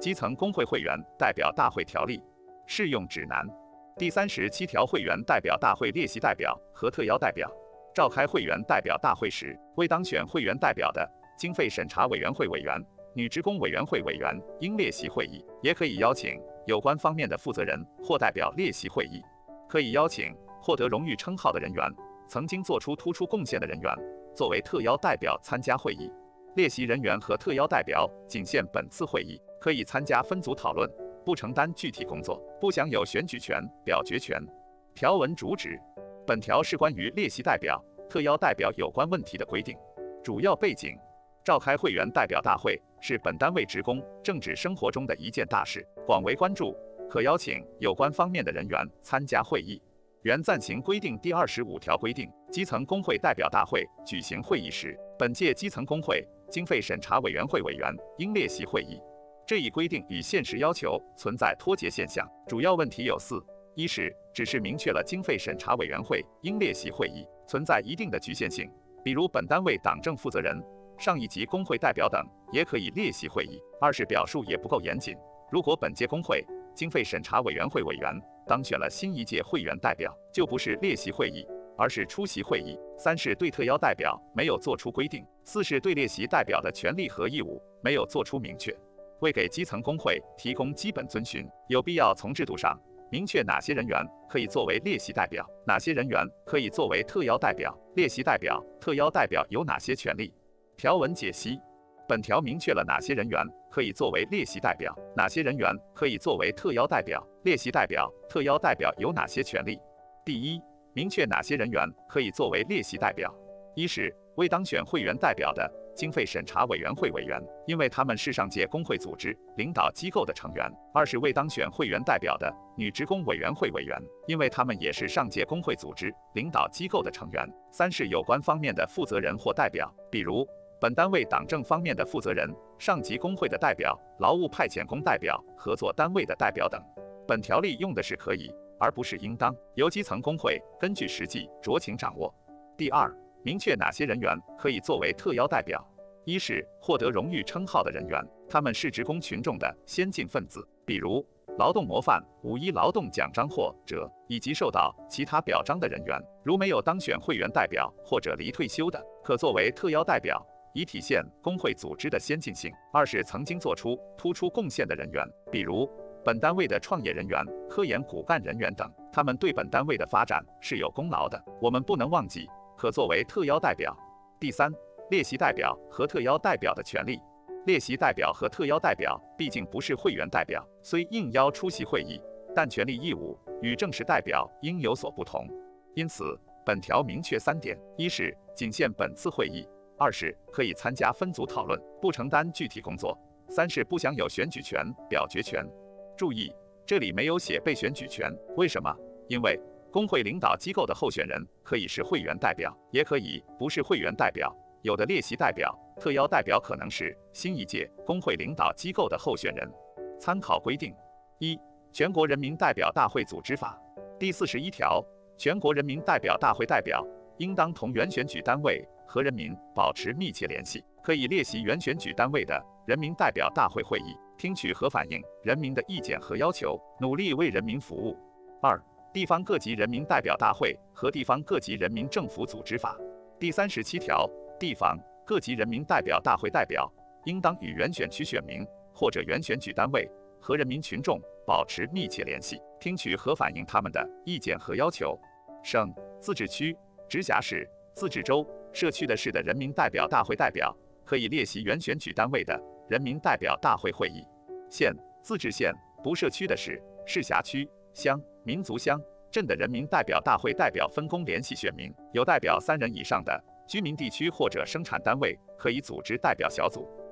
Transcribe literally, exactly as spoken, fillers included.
基层工会会员代表大会条例适用指南第三十七条，会员代表大会列席代表和特邀代表召开会员代表大会时，未当选会员代表的经费审查委员会委员、女职工委员会委员应列席会议，也可以邀请有关方面的负责人或代表列席会议。可以邀请获得荣誉称号的人员、曾经做出突出贡献的人员作为特邀代表参加会议。列席人员和特邀代表仅限本次会议，可以参加分组讨论，不承担具体工作，不享有选举权、表决权。条文主旨：本条是关于列席代表、特邀代表有关问题的规定。主要背景：召开会员代表大会是本单位职工政治生活中的一件大事，广为关注，可邀请有关方面的人员参加会议。原暂行规定第二十五条规定，基层工会代表大会举行会议时，本届基层工会经费审查委员会委员应列席会议。这一规定与现实要求存在脱节现象，主要问题有四：一是只是明确了经费审查委员会应列席会议，存在一定的局限性，比如本单位党政负责人、上一级工会代表等也可以列席会议；二是表述也不够严谨，如果本届工会经费审查委员会委员当选了新一届会员代表，就不是列席会议，而是出席会议；三是对特邀代表没有做出规定；四是对列席代表的权利和义务没有做出明确。为给基层工会提供基本遵循，有必要从制度上明确哪些人员可以作为列席代表，哪些人员可以作为特邀代表，列席代表、特邀代表有哪些权利。条文解析：本条明确了哪些人员可以作为列席代表，哪些人员可以作为特邀代表，列席代表、特邀代表有哪些权利。第一，明确哪些人员可以作为列席代表。一是未当选会员代表的经费审查委员会委员，因为他们是上届工会组织领导机构的成员；二是未当选会员代表的女职工委员会委员，因为他们也是上届工会组织领导机构的成员；三是有关方面的负责人或代表，比如本单位党政方面的负责人、上级工会的代表、劳务派遣工代表、合作单位的代表等。本条例用的是可以，而不是应当，由基层工会根据实际酌情掌握。第二，明确哪些人员可以作为特邀代表。一是获得荣誉称号的人员，他们是职工群众的先进分子，比如劳动模范、五一劳动奖章获者，以及受到其他表彰的人员。如没有当选会员代表或者离退休的，可作为特邀代表，以体现工会组织的先进性。二是曾经做出突出贡献的人员，比如本单位的创业人员、科研骨干人员等，他们对本单位的发展是有功劳的，我们不能忘记，可作为特邀代表。第三，列席代表和特邀代表的权利。列席代表和特邀代表毕竟不是会员代表，虽应邀出席会议，但权利义务与正式代表应有所不同。因此，本条明确三点：一是仅限本次会议；二是可以参加分组讨论，不承担具体工作；三是不享有选举权、表决权。注意，这里没有写被选举权，为什么？因为工会领导机构的候选人可以是会员代表，也可以不是会员代表。有的列席代表、特邀代表可能是新一届工会领导机构的候选人。参考规定：一、全国人民代表大会组织法第四十一条，全国人民代表大会代表应当同原选举单位和人民保持密切联系，可以列席原选举单位的人民代表大会会议，听取和反映人民的意见和要求，努力为人民服务。二、地方各级人民代表大会和地方各级人民政府组织法第三十七条，地方各级人民代表大会代表应当与原选区选民或者原选举单位和人民群众保持密切联系，听取和反映他们的意见和要求。省、自治区、直辖市、自治州、社区的市的人民代表大会代表可以列席原选举单位的人民代表大会会议。县、自治县、不社区的市、市辖区、乡、民族乡、镇的人民代表大会代表分工联系选民，有代表三人以上的居民地区或者生产单位可以组织代表小组。